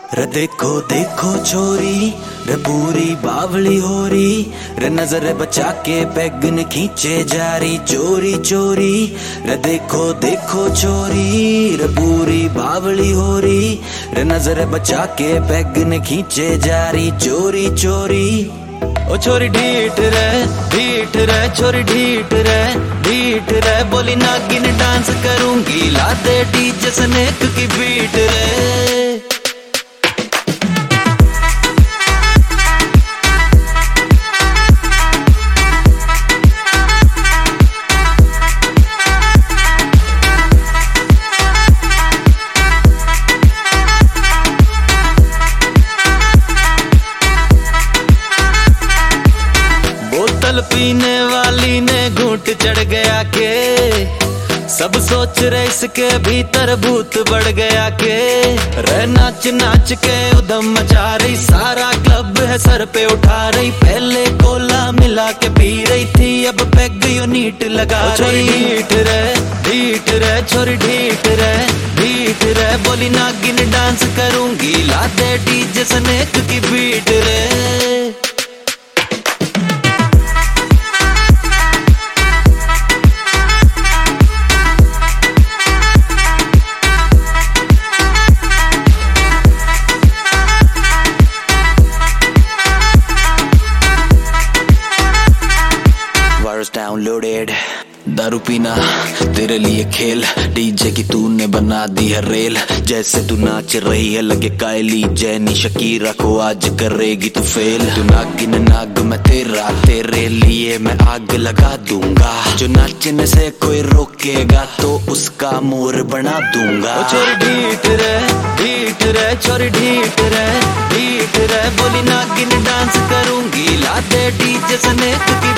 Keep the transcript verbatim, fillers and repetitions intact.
रे देखो देखो छोरी रे पूरी बावली हो रही रे नजर बचा के पैग ने खींचे जा रही चोरी चोरी। रे देखो देखो छोरी रे पूरी बावली हो रही रे नजर बचा के पैग ने खींचे जा रही चोरी चोरी। ओ छोरी ढीठ रे ढीठ रे छोरी ढीठ रे ढीठ रे बोली नागिन डांस करूंगी ला दे डीजे स्नेक की बीट रे। बोतल पीने वाली ने घूंट चढ़ गया के सब सोच रहे इसके भीतर भूत बढ़ गया के रे नाच नाच के उधम मचा रही सारा क्लब है सर पे उठा रही पहले कोला मिला के पी रही थी अब पैग यूनिट लगा रही। ढीठ रे ढीठ रे छोरी ढीठ रे ढीठ रे बोली नागिन डांस करूंगी ला दे डीजे स्नेक की बीट रे। डाउनलोडेड दारू पीना तेरे लिए खेल डीजे की तूने बना दी है रेल जैसे तू नाच रही है लगे कायली जैनी शकीरा को आज करेगी तू फेल। तू नागिन नाग मैं तेरा तेरे लिए मैं आग लगा दूंगा जो नाचने से कोई रोकेगा तो उसका मोर बना दूंगा। ओ छोरी ढीठ रे ढीठ रे छोरी ढीठ रे ढीठ रे बोली नागिन डांस करूंगी ला दे डीजे स्नेक की